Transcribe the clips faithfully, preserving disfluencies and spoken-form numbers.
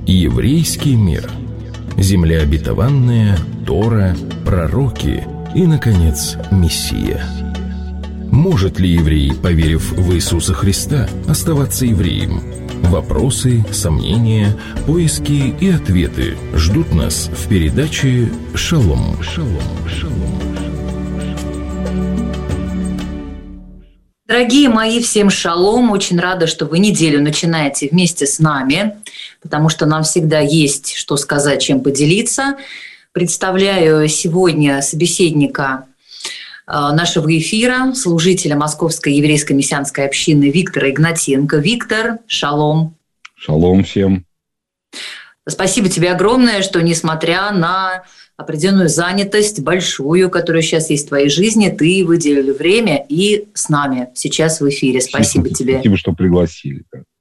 Еврейский мир. Земля обетованная, Тора, пророки и, наконец, Мессия. Может ли еврей, поверив в Иисуса Христа, оставаться евреем? Вопросы, сомнения, поиски и ответы ждут нас в передаче «Шалом». Шалом. Шалом. Дорогие мои, всем шалом. Очень рада, что вы неделю начинаете вместе с нами, потому что нам всегда есть что сказать, чем поделиться. Представляю сегодня собеседника нашего эфира, служителя Московской еврейской мессианской общины Виктора Игнатенко. Виктор, шалом. Шалом всем. Спасибо тебе огромное, что несмотря на определенную занятость большую, которая сейчас есть в твоей жизни, ты выделил время и с нами сейчас в эфире. Спасибо, Спасибо тебе. Спасибо, что пригласили.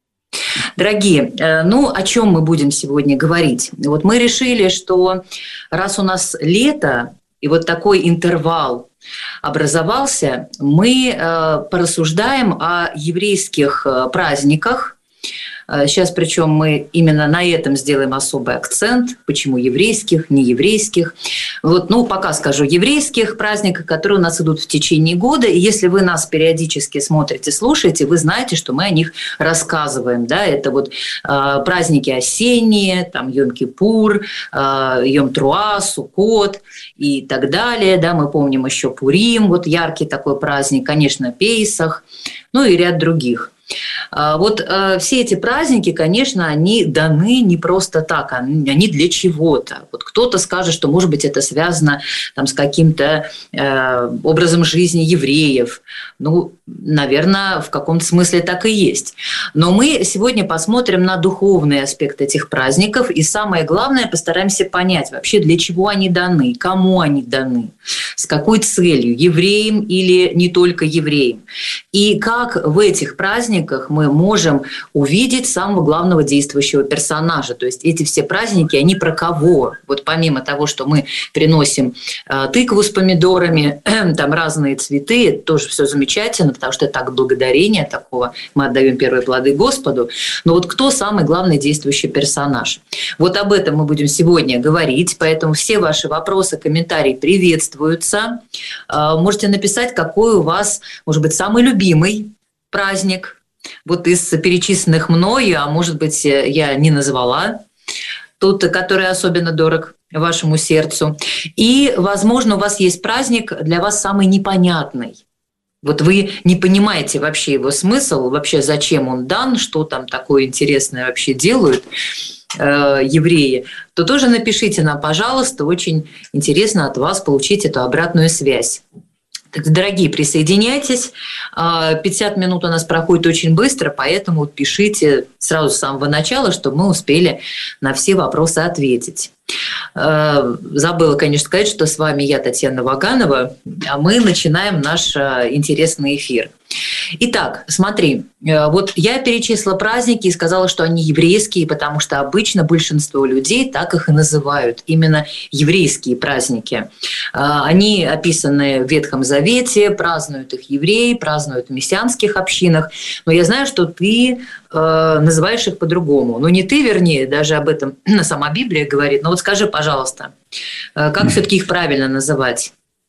Дорогие, ну о чем мы будем сегодня говорить? Вот мы решили, что раз у нас лето и вот такой интервал образовался, мы порассуждаем о еврейских праздниках. Сейчас, причем, мы именно на этом сделаем особый акцент. Почему еврейских, не еврейских. Вот, ну, пока скажу еврейских праздников, которые у нас идут в течение года. И если вы нас периодически смотрите, слушаете, вы знаете, что мы о них рассказываем. Да? Это вот э, праздники осенние, там Йом-Кипур, э, Йом-Труа, Суккот и так далее. Да? Мы помним еще Пурим, вот яркий такой праздник, конечно, Пейсах, ну и ряд других. Вот э, все эти праздники, конечно, они даны не просто так, они, они для чего-то. Вот кто-то скажет, что, может быть, это связано там, с каким-то э, образом жизни евреев. Ну, наверное, в каком-то смысле так и есть. Но мы сегодня посмотрим на духовный аспект этих праздников, и самое главное, постараемся понять вообще, для чего они даны, кому они даны, с какой целью, евреям или не только евреям. И как в этих праздниках мы можем увидеть самого главного действующего персонажа. То есть эти все праздники, они про кого? Вот помимо того, что мы приносим э, тыкву с помидорами, э, там разные цветы, это тоже все замечательно, потому что это так благодарение такого, мы отдаем первые плоды Господу. Но вот кто самый главный действующий персонаж? Вот об этом мы будем сегодня говорить, поэтому все ваши вопросы, комментарии приветствуются. Э, можете написать, какой у вас, может быть, самый любимый праздник. Вот из перечисленных мною, а может быть, я не назвала, тот, который особенно дорог вашему сердцу. И, возможно, у вас есть праздник для вас самый непонятный. Вот вы не понимаете вообще его смысл, вообще зачем он дан, что там такое интересное вообще делают э, евреи, то тоже напишите нам, пожалуйста, очень интересно от вас получить эту обратную связь. Так, дорогие, присоединяйтесь. пятьдесят минут у нас проходит очень быстро, поэтому пишите сразу с самого начала, чтобы мы успели на все вопросы ответить. Забыла, конечно, сказать, что с вами я, Татьяна Ваганова, а мы начинаем наш интересный эфир. Итак, смотри, вот я перечислила праздники и сказала, что они еврейские, потому что обычно большинство людей так их и называют, именно еврейские праздники. Они описаны в Ветхом Завете, празднуют их евреи, празднуют в мессианских общинах, но я знаю, что ты называешь их по-другому. Ну, не ты, вернее, даже об этом сама Библия говорит, но вот скажи, пожалуйста, как все-таки их правильно называть?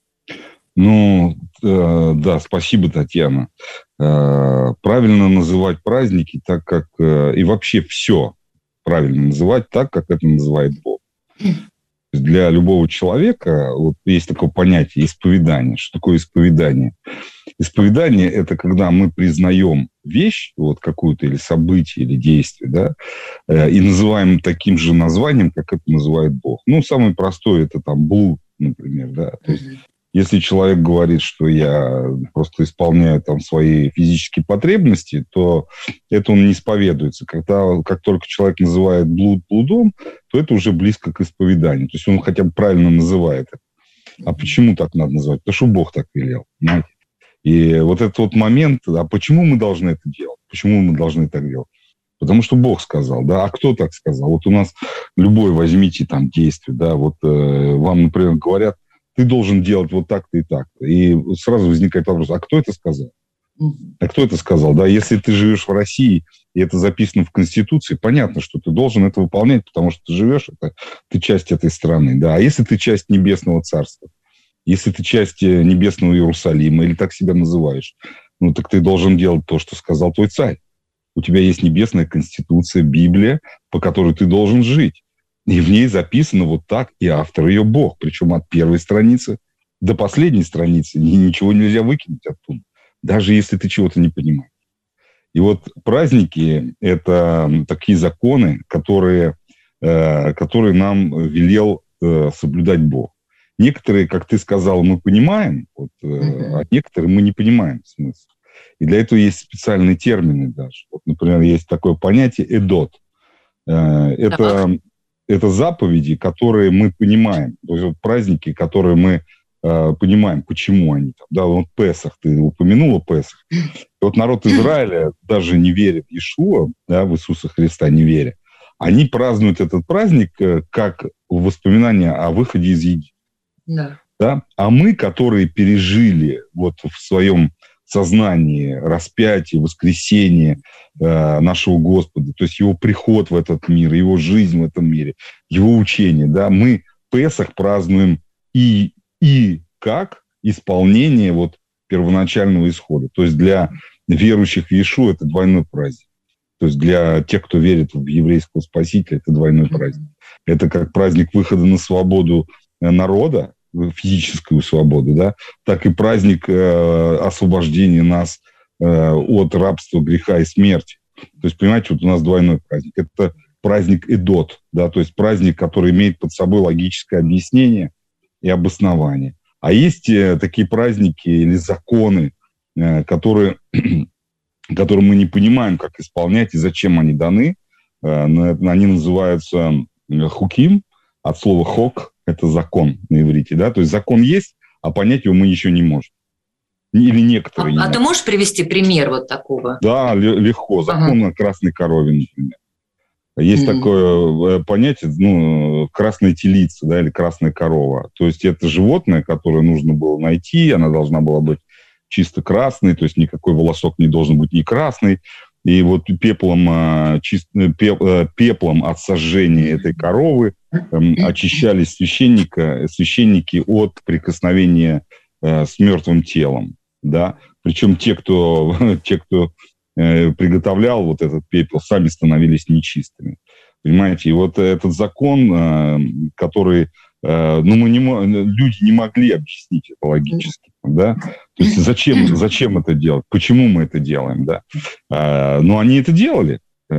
Ну, э, да, спасибо, Татьяна. Э, правильно называть праздники так, как... Э, и вообще все правильно называть так, как это называет Бог. Для любого человека вот есть такое понятие исповедание. Что такое исповедание? Исповедание – это когда мы признаем вещь, вот какую-то или событие, или действие, да, э, и называем таким же названием, как это называет Бог. Ну, самое простое – это там блуд, например, да, то есть... Если человек говорит, что я просто исполняю там свои физические потребности, то это он не исповедуется. Когда, как только человек называет блуд блудом, то это уже близко к исповеданию. То есть он хотя бы правильно называет это. А почему так надо называть? Потому что Бог так велел. Понимаете? И вот этот вот момент, а почему мы должны это делать? Почему мы должны так делать? Потому что Бог сказал, да, а кто так сказал? Вот у нас любое возьмите там действие, да, вот э, вам, например, говорят, ты должен делать вот так-то и так-то. И сразу возникает вопрос, а кто это сказал? А кто это сказал? Да, если ты живешь в России, и это записано в Конституции, понятно, что ты должен это выполнять, потому что ты живешь, это, ты часть этой страны. Да. А если ты часть Небесного Царства, если ты часть Небесного Иерусалима, или так себя называешь, ну, так ты должен делать то, что сказал твой царь. У тебя есть Небесная Конституция, Библия, по которой ты должен жить. И в ней записано вот так, и автор ее Бог. Причем от первой страницы до последней страницы. И ничего нельзя выкинуть оттуда, даже если ты чего-то не понимаешь. И вот праздники – это такие законы, которые, э, которые нам велел э, соблюдать Бог. Некоторые, как ты сказал, мы понимаем, вот, э, mm-hmm. а некоторые мы не понимаем смысл. И для этого есть специальные термины даже. Вот, например, есть такое понятие «эдот». Э, это, это заповеди, которые мы понимаем. То есть вот праздники, которые мы понимаем, почему они там. Да, вот Песах, ты упомянула Песах. И вот народ Израиля, даже не веря в Иешуа, да, в Иисуса Христа не веря, они празднуют этот праздник как воспоминание о выходе из Египта. Да. Да? А мы, которые пережили вот в своем сознании распятие, воскресение э, нашего Господа, то есть его приход в этот мир, его жизнь в этом мире, его учение, да, мы Песах празднуем и и как исполнение вот первоначального исхода. То есть для верующих в Иешуа это двойной праздник. То есть для тех, кто верит в еврейского Спасителя, это двойной праздник. Это как праздник выхода на свободу народа, физическую свободу, да, так и праздник э, освобождения нас э, от рабства, греха и смерти. То есть, понимаете, вот у нас двойной праздник. Это праздник Эдот, да, то есть праздник, который имеет под собой логическое объяснение и обоснование. А есть э, такие праздники или законы, э, которые, которые мы не понимаем, как исполнять и зачем они даны. Э, они называются хуким, от слова хок, это закон на иврите. Да? То есть закон есть, а понять его мы еще не можем. Или некоторые. А, не а ты можешь привести пример вот такого? Да, легко. Закон ага. о красной корове, например. Есть mm-hmm. такое понятие, ну, красная телица, да, или красная корова. То есть это животное, которое нужно было найти, она должна была быть чисто красной, то есть никакой волосок не должен быть не красный. И вот пеплом, чист, пеплом от сожжения этой коровы очищались священника, священники от прикосновения с мертвым телом. Да? Причем те, кто, те, кто приготовлял вот этот пепел, сами становились нечистыми. Понимаете? И вот этот закон, который ну, мы не, люди не могли объяснить это логически. Да? То есть зачем, зачем это делать? Почему мы это делаем? Да? Но они это делали.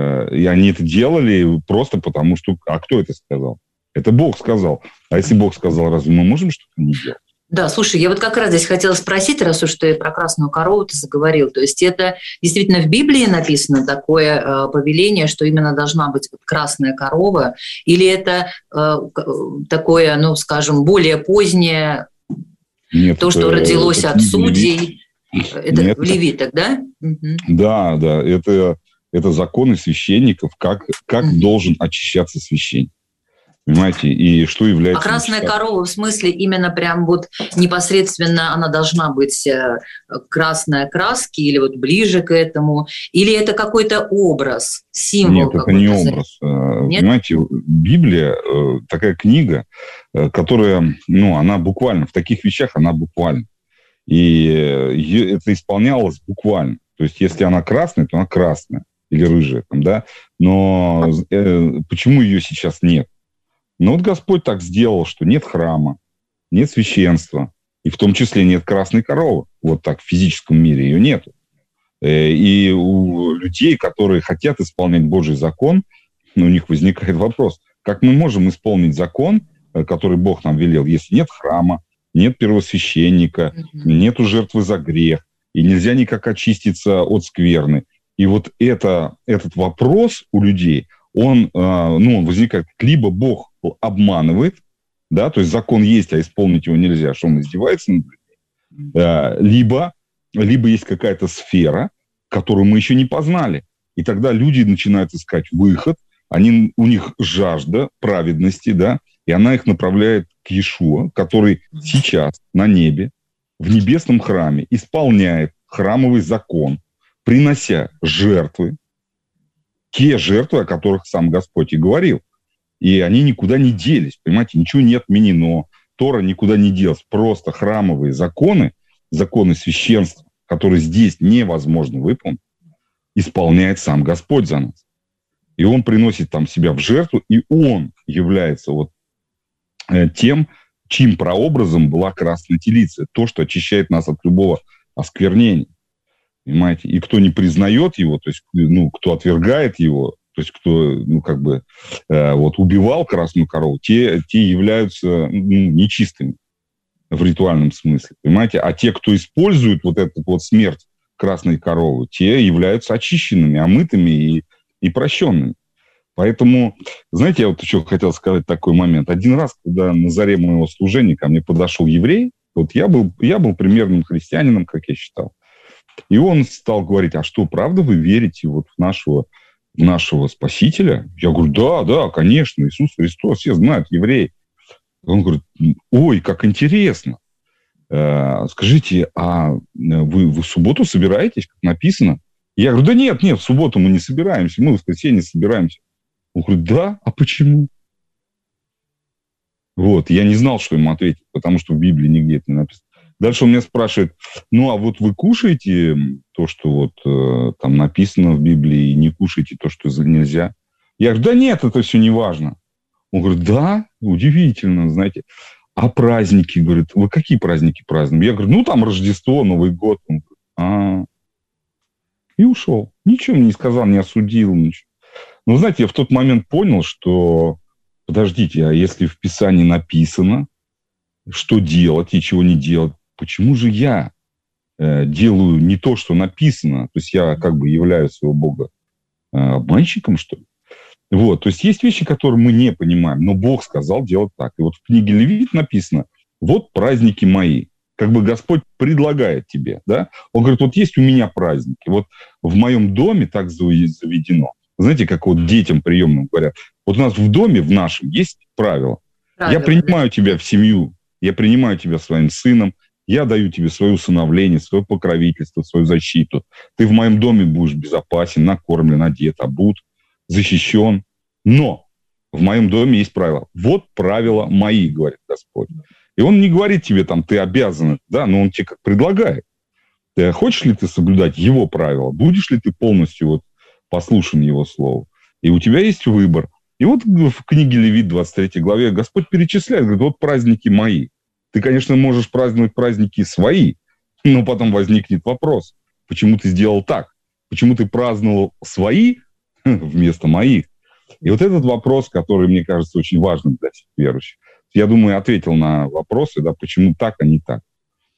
И они это делали просто потому, что... А кто это сказал? Это Бог сказал. А если Бог сказал, разве мы можем что-то не делать? Да, слушай, я вот как раз здесь хотела спросить, раз уж ты про красную корову ты заговорил, то есть это действительно в Библии написано такое э, повеление, что именно должна быть вот красная корова, или это э, такое, ну, скажем, более позднее, Нет, то, что это, родилось это от судей, Левит. Это Нет. в Левитах, да? Да, да, это, это законы священников, как, как mm-hmm. должен очищаться священник. Понимаете, и что является... А красная корова, в смысле, именно прям вот непосредственно она должна быть красной краски или вот ближе к этому? Или это какой-то образ, символ? Нет, это не образ. Нет? Понимаете, Библия такая книга, которая, ну, она буквально, в таких вещах она буквально. И это исполнялось буквально. То есть, если она красная, то она красная или рыжая, там, да? Но э, почему ее сейчас нет? Но вот Господь так сделал, что нет храма, нет священства, и в том числе нет красной коровы. Вот так в физическом мире ее нет. И у людей, которые хотят исполнять Божий закон, у них возникает вопрос, как мы можем исполнить закон, который Бог нам велел, если нет храма, нет первосвященника, нету жертвы за грех, и нельзя никак очиститься от скверны. И вот это, этот вопрос у людей, он, ну, он возникает, либо Бог обманывает, да, то есть закон есть, а исполнить его нельзя, что он издевается над людьми, либо, либо есть какая-то сфера, которую мы еще не познали. И тогда люди начинают искать выход, они, у них жажда праведности, да, и она их направляет к Иешуа, который сейчас на небе, в небесном храме, исполняет храмовый закон, принося жертвы, те жертвы, о которых сам Господь и говорил. И они никуда не делись, понимаете, ничего не отменено. Тора никуда не делась. Просто храмовые законы, законы священства, которые здесь невозможно выполнить, исполняет сам Господь за нас. И Он приносит там себя в жертву, и Он является вот тем, чьим прообразом была красная телица. То, что очищает нас от любого осквернения. Понимаете? И кто не признает его, то есть, ну, кто отвергает его, то есть, кто, ну, как бы, э, вот, убивал красную корову, те, те являются, ну, нечистыми в ритуальном смысле, понимаете? А те, кто использует вот эту вот смерть красной коровы, те являются очищенными, омытыми и, и прощенными. Поэтому, знаете, я вот еще хотел сказать такой момент. Один раз, когда на заре моего служения ко мне подошел еврей, вот я был, я был примерным христианином, как я считал, и он стал говорить: а что, правда вы верите вот в нашего, в нашего Спасителя? Я говорю: да, да, конечно, Иисус Христос, все знают, евреи. Он говорит: ой, как интересно. Скажите, а вы, вы в субботу собираетесь, как написано? Я говорю: да нет, нет, в субботу мы не собираемся, мы в воскресенье собираемся. Он говорит: да, а почему? Вот, я не знал, что ему ответить, потому что в Библии нигде это не написано. Дальше он меня спрашивает: ну, а вот вы кушаете то, что вот э, там написано в Библии, и не кушаете то, что нельзя? Я говорю: да нет, это все не важно. Он говорит: да, удивительно, знаете. А праздники, говорит, вы какие праздники празднуем? Я говорю: ну, там Рождество, Новый год. Он говорит: а, и ушел. Ничего мне не сказал, не осудил, ничего. Но, знаете, я в тот момент понял, что, подождите, а если в Писании написано, что делать и чего не делать, почему же я э, делаю не то, что написано? То есть я как бы являю своего Бога э, обманщиком, что ли? Вот, то есть есть вещи, которые мы не понимаем, но Бог сказал делать так. И вот в книге Левит написано: вот праздники мои. Как бы Господь предлагает тебе, да? Он говорит: вот есть у меня праздники, вот в моем доме так заведено. Знаете, как вот детям приемным говорят: вот у нас в доме, в нашем, есть правила. Правильно. Я принимаю тебя в семью, я принимаю тебя своим сыном, я даю тебе свое усыновление, свое покровительство, свою защиту. Ты в моем доме будешь безопасен, накормлен, одет, обут, защищен. Но в моем доме есть правила. Вот правила мои, говорит Господь. И Он не говорит тебе там: ты обязан, да, но Он тебе как предлагает. Ты, хочешь ли ты соблюдать Его правила? Будешь ли ты полностью вот послушен Его слову? И у тебя есть выбор. И вот в книге Левит, двадцать третьей главе, Господь перечисляет, говорит: вот праздники мои. Ты, конечно, можешь праздновать праздники свои, но потом возникнет вопрос: почему ты сделал так? Почему ты праздновал свои вместо моих? И вот этот вопрос, который, мне кажется, очень важным для всех верующих. Я думаю, я ответил на вопросы, да, почему так, а не так.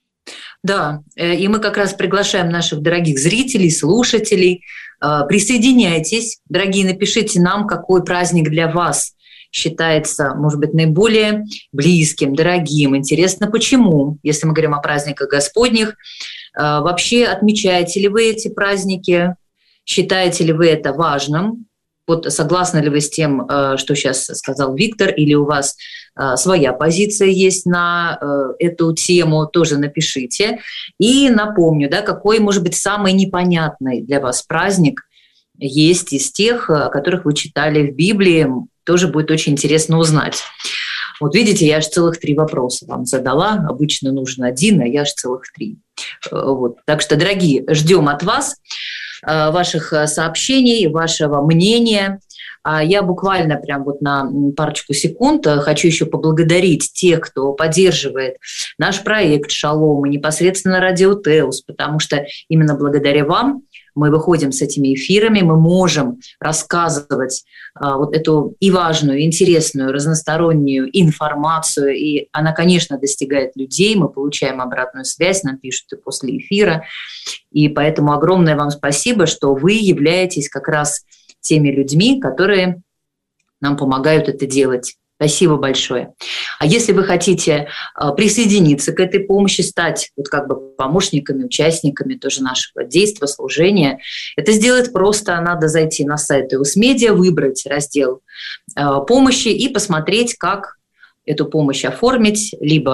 Да, и мы как раз приглашаем наших дорогих зрителей, слушателей. Присоединяйтесь, дорогие, напишите нам, какой праздник для вас считается, может быть, наиболее близким, дорогим. Интересно, почему, если мы говорим о праздниках Господних. Вообще, отмечаете ли вы эти праздники? Считаете ли вы это важным? Вот согласны ли вы с тем, что сейчас сказал Виктор, или у вас своя позиция есть на эту тему, тоже напишите. И напомню, да, какой, может быть, самый непонятный для вас праздник есть из тех, о которых вы читали в Библии. Тоже будет очень интересно узнать. Вот видите, я аж целых три вопроса вам задала. Обычно нужен один, а я аж целых три. Вот. Так что, дорогие, ждем от вас ваших сообщений, вашего мнения. Я буквально прям вот на парочку секунд хочу еще поблагодарить тех, кто поддерживает наш проект «Шалом» и непосредственно радио Теос, потому что именно благодаря вам мы выходим с этими эфирами, мы можем рассказывать а, вот эту и важную, и интересную, разностороннюю информацию, и она, конечно, достигает людей, мы получаем обратную связь, нам пишут и после эфира, и поэтому огромное вам спасибо, что вы являетесь как раз теми людьми, которые нам помогают это делать. Спасибо большое. А если вы хотите присоединиться к этой помощи, стать вот как бы помощниками, участниками тоже нашего действия, служения, это сделать просто. Надо зайти на сайт Теос Медиа, выбрать раздел помощи и посмотреть, как эту помощь оформить, либо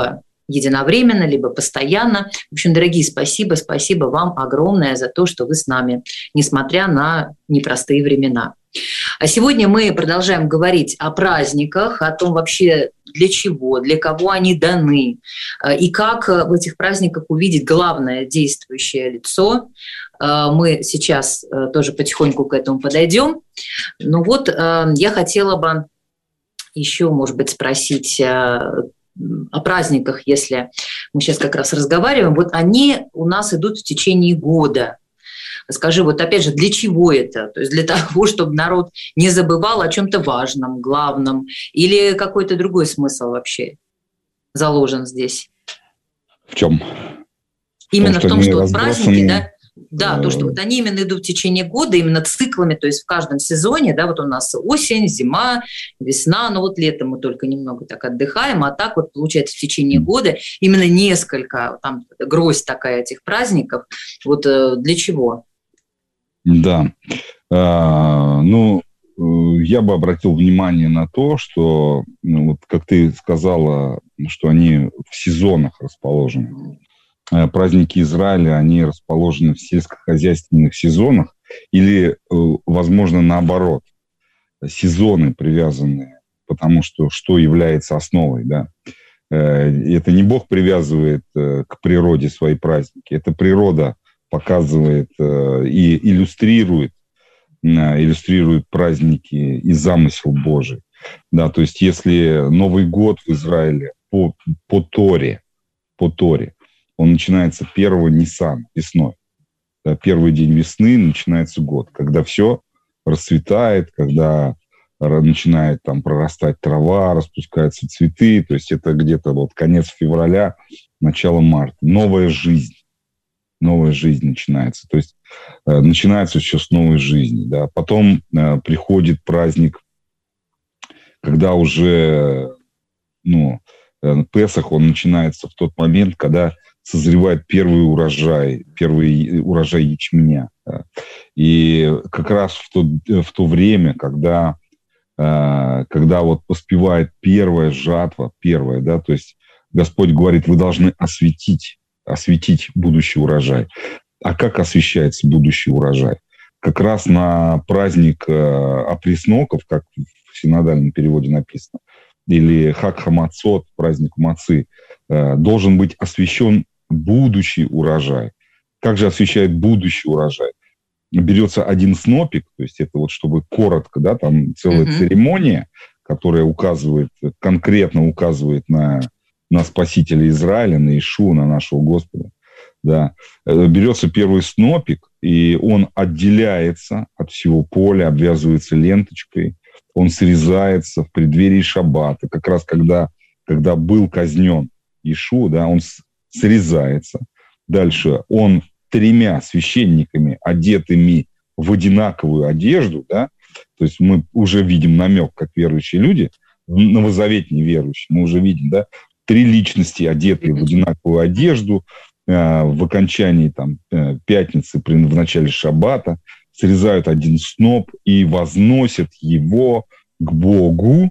единовременно, либо постоянно. В общем, дорогие, спасибо, спасибо вам огромное за то, что вы с нами, несмотря на непростые времена. А сегодня мы продолжаем говорить о праздниках, о том вообще, для чего, для кого они даны, и как в этих праздниках увидеть главное действующее лицо. Мы сейчас тоже потихоньку к этому подойдем. Ну вот, я хотела бы еще, может быть, спросить о праздниках, если мы сейчас как раз разговариваем. Вот они у нас идут в течение года. Скажи, вот опять же, для чего это? То есть для того, чтобы народ не забывал о чем-то важном, главном, или какой-то другой смысл вообще заложен здесь? В чем? Именно в том, что, в том, что праздники, да, да, э... то, что вот они именно идут в течение года, именно циклами, то есть в каждом сезоне, да, вот у нас осень, зима, весна, ну вот летом мы только немного так отдыхаем, а так вот получается в течение года именно несколько, там гроздь такая этих праздников, вот для чего? Да, а, ну, я бы обратил внимание на то, что, ну, вот как ты сказала, что они в сезонах расположены. Праздники Израиля, они расположены в сельскохозяйственных сезонах или, возможно, наоборот, сезоны привязаны, потому что что является основой, да? Это не Бог привязывает к природе свои праздники, это природа показывает и иллюстрирует, иллюстрирует праздники и замысел Божий. Да, то есть если Новый год в Израиле по, по Торе, по Торе, он начинается первого Ниссана, весной. Да, первый день весны начинается год, когда все расцветает, когда начинает там прорастать трава, распускаются цветы. То есть это где-то вот конец февраля, начало марта. Новая жизнь. Новая жизнь начинается. То есть э, начинается все с новой жизни. Да. Потом э, приходит праздник, когда уже ну, э, Песах, он начинается в тот момент, когда созревает первый урожай, первый урожай ячменя. Да. И как раз в то, в то время, когда, э, когда вот поспевает первая жатва, первая, да, то есть Господь говорит, вы должны осветить осветить будущий урожай. А как освещается будущий урожай? Как раз на праздник опресноков, как в синодальном переводе написано, или Хаг Хамацот, праздник мацы, должен быть освящен будущий урожай. Как же освещает будущий урожай? Берется один снопик, то есть это вот чтобы коротко, да, там целая mm-hmm. церемония, которая указывает, конкретно указывает на на Спасителя Израиля, на Иешуа, на нашего Господа. Да. Берется первый снопик, и он отделяется от всего поля, обвязывается ленточкой, он срезается в преддверии Шаббата. Как раз когда, когда был казнен Иешуа, да, он срезается. Дальше он тремя священниками, одетыми в одинаковую одежду, да, то есть мы уже видим намек, как верующие люди, новозаветные верующие, мы уже видим, да, три личности, одетые в одинаковую одежду, э, в окончании там, э, пятницы, при, в начале шаббата, срезают один сноп и возносят его к Богу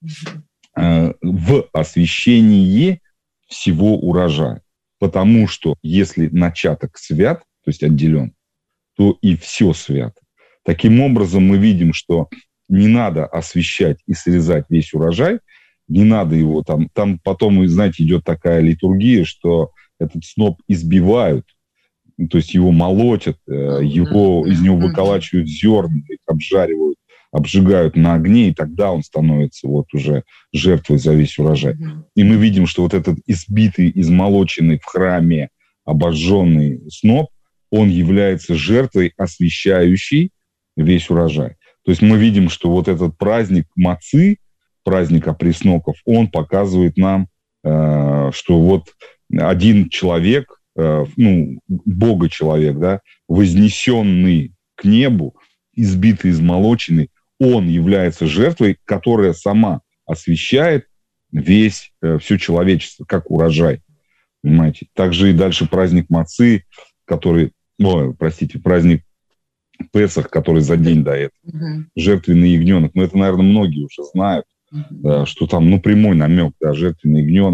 э, в освящении всего урожая. Потому что если начаток свят, то есть отделен, то и все свято. Таким образом, мы видим, что не надо освящать и срезать весь урожай, не надо его там. Там потом, знаете, идет такая литургия, что этот сноп избивают, то есть его молотят, его, из него выколачивают зерна, их обжаривают, обжигают на огне, и тогда он становится вот уже жертвой за весь урожай. И мы видим, что вот этот избитый, измолоченный в храме, обожженный сноп, он является жертвой, освящающей весь урожай. То есть мы видим, что вот этот праздник мацы, праздник опресноков, он показывает нам, э, что вот один человек, э, ну, Бога-человек, да, вознесенный к небу, избитый, измолоченный, он является жертвой, которая сама освещает весь, э, все человечество, как урожай. Понимаете? Также и дальше праздник мацы, который, ой, простите, праздник Песах, который за день до этого. Uh-huh. Жертвенный ягненок. Ну, это, наверное, многие уже знают, uh-huh. да, что там, ну, прямой намек, да, жертвенный ягненок.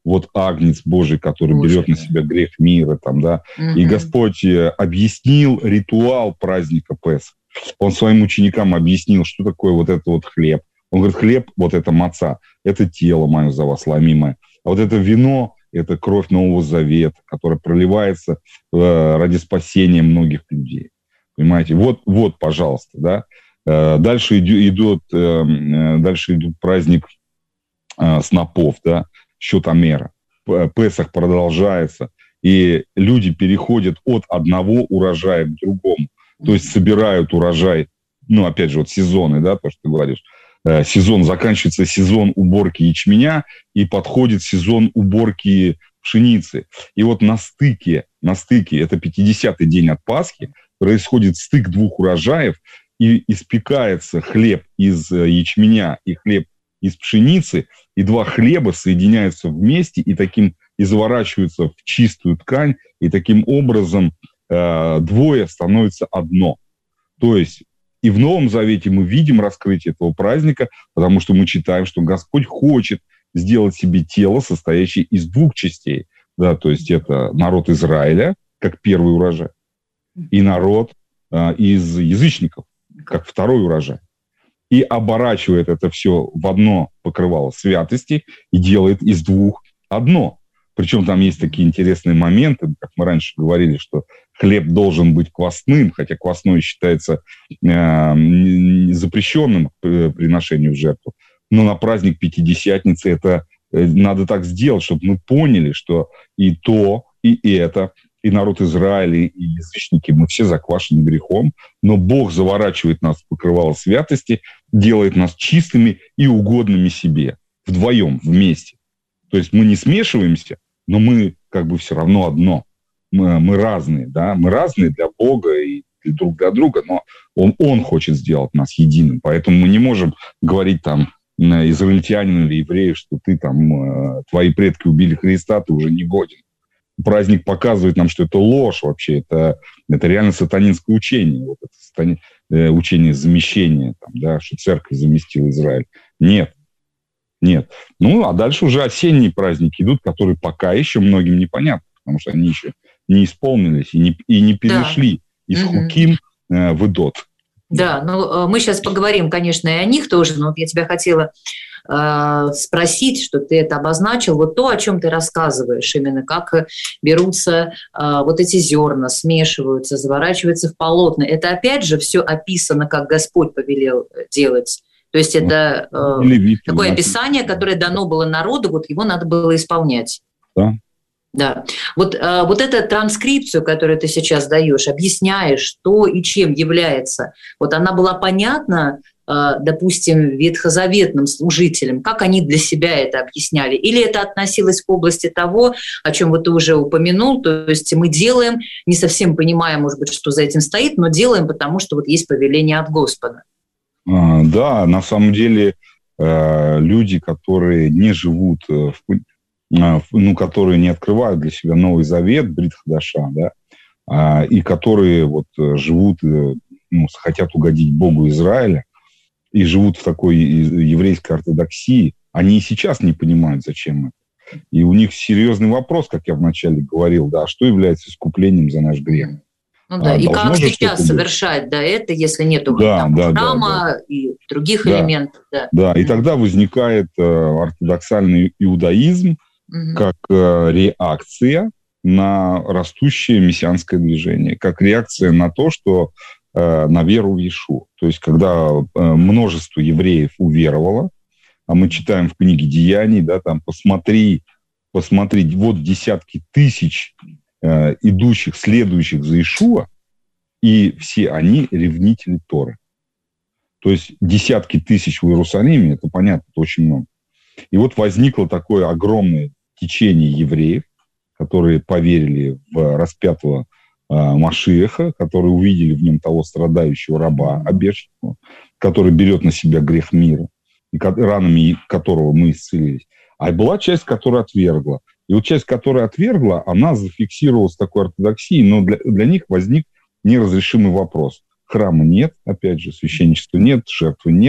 вот Агнец Божий, который Боже. берет на себя грех мира, там, да, угу. и Господь объяснил ритуал праздника Песах. Он своим ученикам объяснил, что такое вот это вот хлеб. Он говорит, хлеб, вот это маца, это тело мое за вас ломимое. А вот это вино, это кровь Нового Завета, которая проливается э, ради спасения многих людей. Понимаете? Вот, вот, пожалуйста, да. Э, дальше идет, э, дальше идет праздник э, снопов, да, счетомера. Песах продолжается, и люди переходят от одного урожая к другому. То есть собирают урожай, ну, опять же, вот сезоны, да, то, что ты говоришь. Сезон, заканчивается сезон уборки ячменя, и подходит сезон уборки пшеницы. И вот на стыке, на стыке, это пятидесятый день от Пасхи, происходит стык двух урожаев, и испекается хлеб из ячменя и хлеб из пшеницы, и два хлеба соединяются вместе, и таким и заворачиваются в чистую ткань, и таким образом э, двое становится одно. То есть и в Новом Завете мы видим раскрытие этого праздника, потому что мы читаем, что Господь хочет сделать себе тело, состоящее из двух частей. Да, то есть это народ Израиля, как первый урожай, и народ э, из язычников, как второй урожай. И оборачивает это все в одно покрывало святости и делает из двух одно. Причем там есть такие интересные моменты, как мы раньше говорили, что хлеб должен быть квасным, хотя квасной считается э, запрещенным к приношению в жертву. Но на праздник Пятидесятницы это э, надо так сделать, чтобы мы поняли, что и то, и это, и народ Израиля, и язычники, мы все заквашены грехом, но Бог заворачивает нас в покрывало святости, делает нас чистыми и угодными себе, вдвоем, вместе. То есть мы не смешиваемся, но мы как бы все равно одно. Мы, мы разные, да, мы разные для Бога и друг для друга, но он, он хочет сделать нас единым. Поэтому мы не можем говорить там израильтянину или еврею, что ты там, твои предки убили Христа, ты уже не годен. Праздник показывает нам, что это ложь вообще, это, это реально сатанинское учение, вот это сатани, э, учение замещения, там, да, что церковь заместила Израиль. Нет. Нет. Ну, а дальше уже осенние праздники идут, которые пока еще многим непонятны, потому что они еще не исполнились и не, и не перешли да. из угу. Хуким э, в Идот. Да, ну мы сейчас поговорим, конечно, и о них тоже, но вот я тебя хотела э, спросить, что ты это обозначил, вот то, о чем ты рассказываешь, именно как берутся э, вот эти зерна, смешиваются, заворачиваются в полотна. Это опять же все описано, как Господь повелел делать. То есть это э, Левит, такое описание, которое дано было народу, вот его надо было исполнять. Да. Да. Вот, э, вот эту транскрипцию, которую ты сейчас даешь, объясняешь, что и чем является, вот она была понятна, э, допустим, ветхозаветным служителям, как они для себя это объясняли? Или это относилось к области того, о чем вот ты уже упомянул, то есть мы делаем, не совсем понимая, может быть, что за этим стоит, но делаем, потому что вот есть повеление от Господа. Да, на самом деле люди, которые не живут, в, ну, которые не открывают для себя Новый Завет, Брит Хадаша, да, и которые вот живут, ну, хотят угодить Богу Израиля и живут в такой еврейской ортодоксии, они и сейчас не понимают, зачем это. И у них серьезный вопрос, как я вначале говорил, да, что является искуплением за наш грех. Ну да, а, и как сейчас совершать да, это, если нету да, там, да, храма да, да. и других да. элементов? Да. да, и тогда возникает э, ортодоксальный иудаизм угу. как э, реакция на растущее мессианское движение, как реакция на то, что э, на веру в Иешуа. То есть когда э, множество евреев уверовало, а мы читаем в книге Деяний, да, там посмотри, посмотри, вот десятки тысяч идущих, следующих за Иешуа, и все они ревнители Торы. То есть десятки тысяч в Иерусалиме, это понятно, это очень много. И вот возникло такое огромное течение евреев, которые поверили в распятого э, Машиаха, которые увидели в нем того страдающего раба обещанного, который берет на себя грех мира, и ранами которого мы исцелились. А была часть, которая отвергла. И вот часть, которая отвергла, она зафиксировалась в такой ортодоксии, но для, для них возник неразрешимый вопрос. Храма нет, опять же, священничества нет, жертвы нет,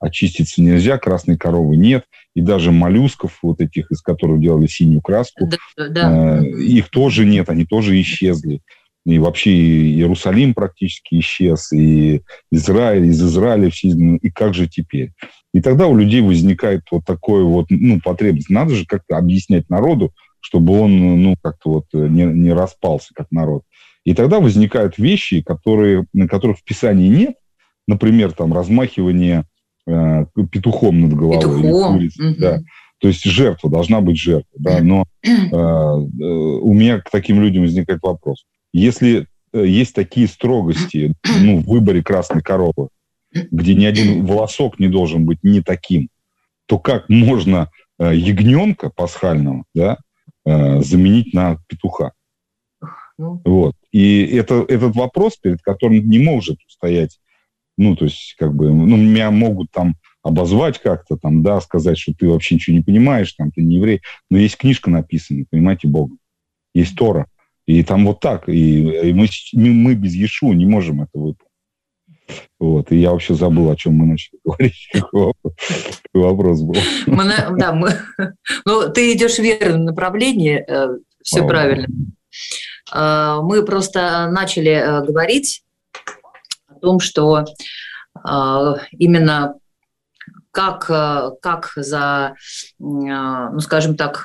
очиститься нельзя, красной коровы нет, и даже моллюсков, вот этих, из которых делали синюю краску, да, да. Э, их тоже нет, они тоже исчезли. И вообще Иерусалим практически исчез, и Израиль, из Израиля все изгнаны, и как же теперь? И тогда у людей возникает вот такое вот, ну, потребность. Надо же как-то объяснять народу, чтобы он, ну, как-то вот не, не распался как народ. И тогда возникают вещи, которые, на которых в Писании нет, например, там, размахивание э, петухом над головой. Петухом. Курицей, угу. Да. То есть жертва, должна быть жертва. Да? Но э, э, у меня к таким людям возникает вопрос. Если э, есть такие строгости, ну, в выборе красной коровы, где ни один волосок не должен быть не таким, то как можно э, ягненка пасхального, да, э, заменить на петуха? Вот. И это, этот вопрос, перед которым не может стоять, ну, то есть, как бы, ну, меня могут там обозвать как-то, там, да, сказать, что ты вообще ничего не понимаешь, там, ты не еврей. Но есть книжка написана, понимаете, Богом. Есть Тора. И там вот так. И, и мы, мы без Иешуа не можем это выполнить. Вот. И я вообще забыл, о чем мы начали говорить. Какой вопрос был. Мы, да, мы, ну, ты идешь в верном направлении, все правильно. Мы просто начали говорить о том, что именно как, как за, ну, скажем так,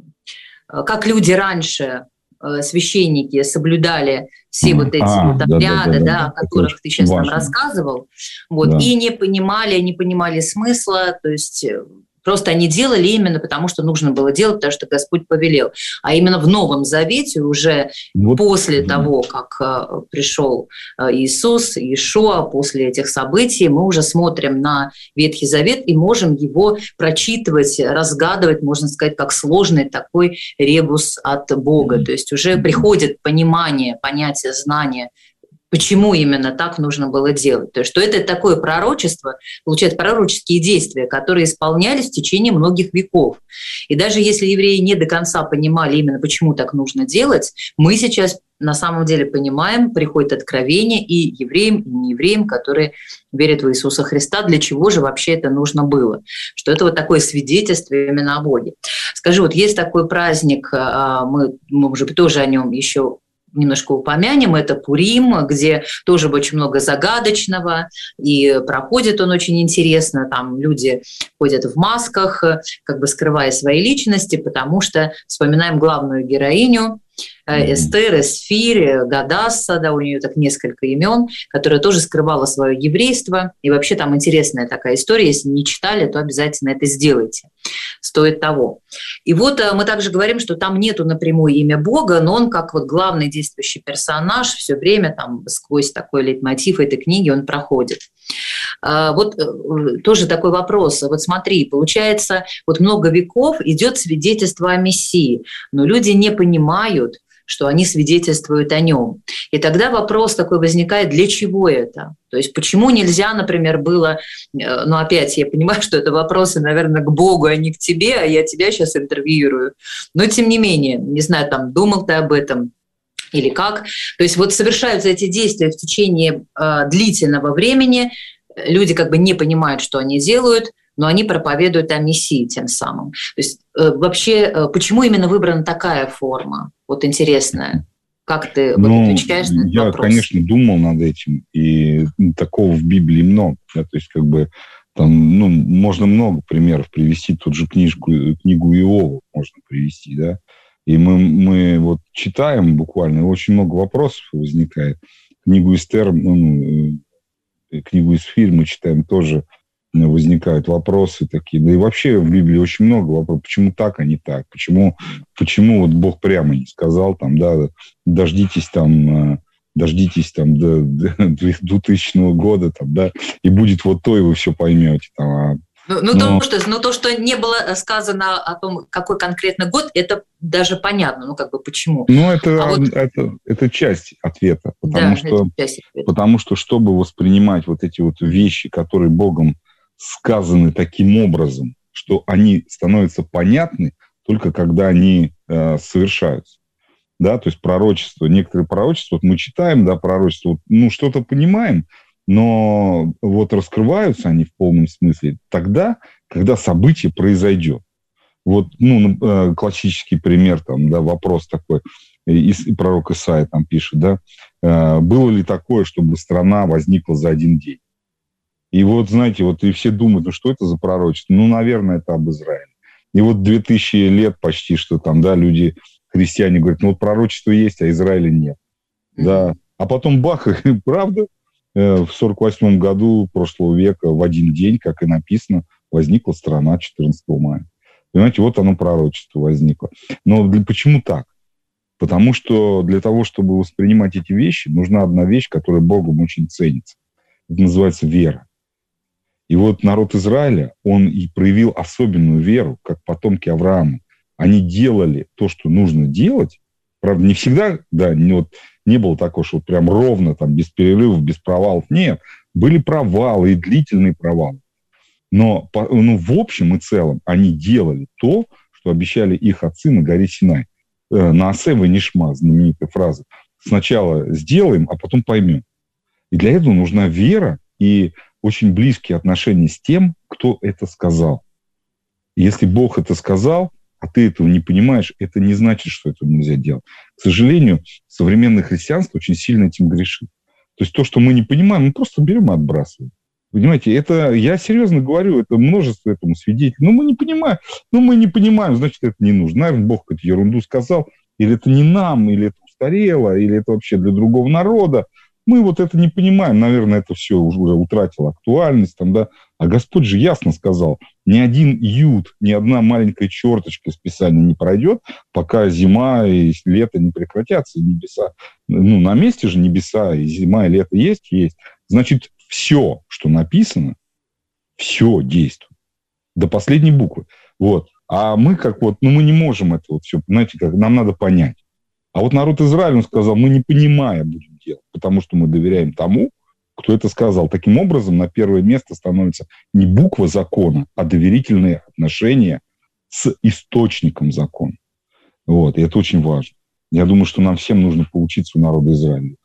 как люди раньше, священники, соблюдали все вот эти а, вот обряды, да, да, да, да, о которых ты сейчас важно. Нам рассказывал, вот, да. И не понимали, не понимали смысла, то есть просто они делали именно потому, что нужно было делать, потому что Господь повелел. А именно в Новом Завете уже вот. После да. того, как uh, пришел uh, Иисус, Иешуа, после этих событий, мы уже смотрим на Ветхий Завет и можем его прочитывать, разгадывать, можно сказать, как сложный такой ребус от Бога. Mm-hmm. То есть уже приходит понимание, понятие, знание, почему именно так нужно было делать. То есть, что это такое пророчество, получается, пророческие действия, которые исполнялись в течение многих веков. И даже если евреи не до конца понимали именно, почему так нужно делать, мы сейчас на самом деле понимаем, приходит откровение и евреям, и неевреям, которые верят в Иисуса Христа, для чего же вообще это нужно было. Что это вот такое свидетельство именно о Боге. Скажи, вот есть такой праздник, мы, может быть, тоже о нем еще немножко упомянем, это Пурим, где тоже очень много загадочного, и проходит он очень интересно, там люди ходят в масках, как бы скрывая свои личности, потому что вспоминаем главную героиню, Эстер, Эсфирь, Гадасса, да, у нее так несколько имен, которая тоже скрывала свое еврейство. И вообще там интересная такая история. Если не читали, то обязательно это сделайте. Стоит того. И вот мы также говорим, что там нету напрямую имя Бога, но он как вот главный действующий персонаж все время там сквозь такой лейтмотив этой книги он проходит. Вот тоже такой вопрос. Вот смотри, получается, вот много веков идет свидетельство о Мессии, но люди не понимают, что они свидетельствуют о нем. И тогда вопрос такой возникает, для чего это? То есть почему нельзя, например, было, ну опять я понимаю, что это вопросы, наверное, к Богу, а не к тебе, а я тебя сейчас интервьюирую, но тем не менее, не знаю, там думал ты об этом, или как. То есть вот совершаются эти действия в течение э, длительного времени, люди как бы не понимают, что они делают, но они проповедуют о Мессии тем самым. То есть э, вообще, э, почему именно выбрана такая форма? Вот интересная. Как ты ну, вот отвечаешь на этот я, вопрос? Я, конечно, думал над этим, и такого в Библии много. Да, то есть как бы там, ну, можно много примеров привести, тут же книжку, книгу Иова можно привести, да. И мы, мы вот читаем буквально, очень много вопросов возникает. Книгу Эстер, ну, книгу Эсфирь мы читаем, тоже возникают вопросы такие. Да и вообще в Библии очень много вопросов. Почему так, а не так? Почему, почему вот Бог прямо не сказал, там, да, дождитесь там, дождитесь там до двухтысячного года, там, да, и будет вот то, и вы все поймете. Там, а Ну, ну, но... то, что, ну, то, что не было сказано о том, какой конкретно год, это даже понятно, ну, как бы, почему. Ну, это, а вот... это, это часть ответа, потому, да, что, часть ответа. Потому что, чтобы воспринимать вот эти вот вещи, которые Богом сказаны таким образом, что они становятся понятны только когда они э, совершаются. Да, то есть пророчество, некоторые пророчества, вот мы читаем, да, пророчество, вот, ну, что-то понимаем, но вот раскрываются они в полном смысле тогда, когда событие произойдет. Вот, ну, классический пример, там, да, вопрос такой, и пророк Исаия там пишет, да, было ли такое, чтобы страна возникла за один день? И вот, знаете, вот и все думают, ну, что это за пророчество? Ну, наверное, это об Израиле. И вот две тысячи лет почти, что там, да, люди, христиане говорят, ну, вот пророчество есть, а Израиля нет. Mm-hmm. Да. А потом бах, правда, в сорок восьмом году прошлого века в один день, как и написано, возникла страна четырнадцатого мая. Понимаете, вот оно пророчество возникло. Но для, почему так? Потому что для того, чтобы воспринимать эти вещи, нужна одна вещь, которая Богом очень ценится. Это называется вера. И вот народ Израиля, он и проявил особенную веру, как потомки Авраама. Они делали то, что нужно делать. Правда, не всегда, да, не, вот, не было такого, что вот прям ровно, там, без перерывов, без провалов. Нет, были провалы и длительные провалы. Но ну, в общем и целом они делали то, что обещали их отцы на горе Синай. «Наасе венишма», знаменитая фраза. Сначала сделаем, а потом поймем. И для этого нужна вера и очень близкие отношения с тем, кто это сказал. И если Бог это сказал, а ты этого не понимаешь, это не значит, что этого нельзя делать. К сожалению, современное христианство очень сильно этим грешит. То есть то, что мы не понимаем, мы просто берем и отбрасываем. Понимаете, это, я серьезно говорю, это множество этому свидетелей. Но мы не понимаем, ну мы не понимаем, значит, это не нужно. Наверное, Бог какую-то ерунду сказал, или это не нам, или это устарело, или это вообще для другого народа. Мы вот это не понимаем, наверное, это все уже утратило актуальность. Там, да? А Господь же ясно сказал, ни один ют, ни одна маленькая черточка из Писания не пройдет, пока зима и лето не прекратятся, и небеса. Ну, на месте же небеса, и зима, и лето есть, есть. Значит, все, что написано, все действует. До последней буквы. Вот. А мы как вот, ну, мы не можем это вот все, знаете, как нам надо понять. А вот народ Израиля, он сказал, мы не понимая будем делать, потому что мы доверяем тому, кто это сказал. Таким образом, на первое место становится не буква закона, а доверительные отношения с источником закона. Вот. И это очень важно. Я думаю, что нам всем нужно поучиться у народа Израиля.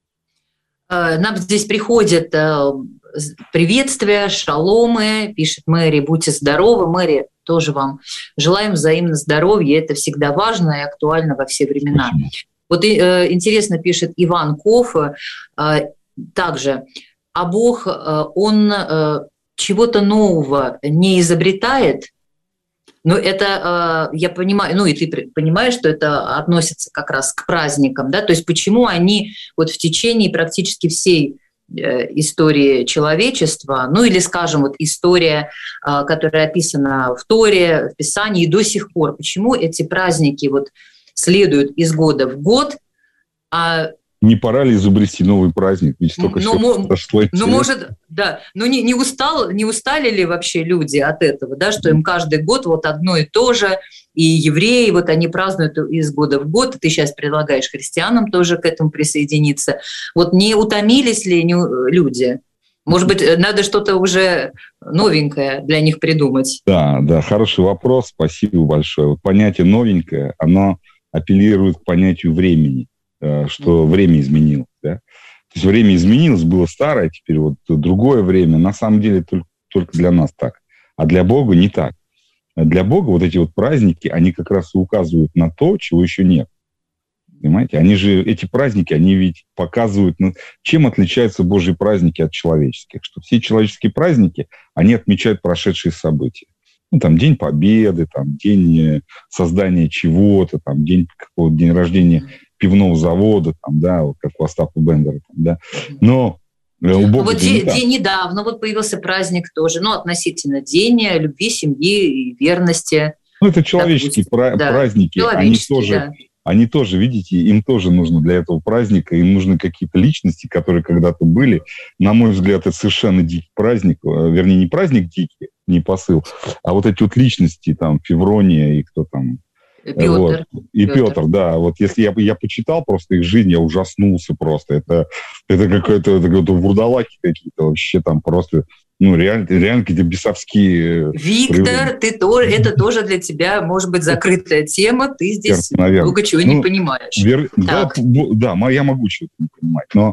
Нам здесь приходят приветствия, шаломы, пишет Мэри, будьте здоровы. Мэри, тоже вам желаем взаимно здоровья, это всегда важно и актуально во все времена. Спасибо. Вот э, интересно пишет Иван Ков, э, также, а Бог, э, Он э, чего-то нового не изобретает, но это, э, я понимаю, ну и ты понимаешь, что это относится как раз к праздникам, да, то есть почему они вот в течение практически всей истории человечества, ну или, скажем, вот история, которая описана в Торе, в Писании, и до сих пор. Почему эти праздники вот следуют из года в год? А не пора ли изобрести новый праздник? Ведь столько ну, всего прошло. Ну, может, да. Но не, не, устал, не устали ли вообще люди от этого, да, что им каждый год вот одно и то же, и евреи, вот они празднуют из года в год, ты сейчас предлагаешь христианам тоже к этому присоединиться. Вот не утомились ли люди? Может быть, надо что-то уже новенькое для них придумать? Да, да, хороший вопрос, спасибо большое. Вот понятие новенькое, оно апеллирует к понятию времени, что время изменилось. Да? То есть время изменилось, было старое, теперь вот другое время. На самом деле только, только для нас так. А для Бога не так. Для Бога вот эти вот праздники, они как раз и указывают на то, чего еще нет. Понимаете? Они же, эти праздники, они ведь показывают, ну, чем отличаются Божьи праздники от человеческих. Что все человеческие праздники, они отмечают прошедшие события. Ну, там, День Победы, там, день создания чего-то, там, день какого-то день рождения пивного завода, там, да, вот как у Остапа Бендера, там, да. Но у Бога вот день, день недавно вот появился праздник тоже, ну, относительно День любви, семьи и верности. Ну, это человеческие пра- да. праздники, они тоже, да. они тоже, видите, им тоже нужно для этого праздника, им нужны какие-то личности, которые когда-то были. На мой взгляд, это совершенно дикий праздник, вернее, не праздник дикий, не посыл, а вот эти вот личности, там, Феврония и кто там, Петр. Вот. И Петр. Петр, да. Вот если я, я почитал просто их жизнь, я ужаснулся просто. Это, это какое-то, это какое-то вурдалаки какие-то вообще там просто, ну, реально, реально какие-то бесовские... Виктор, проявления. Ты тоже, это тоже для тебя, может быть, закрытая тема, ты здесь Наверное. много чего ну, не понимаешь. Вер... Да, да, я могу чего-то не понимать, но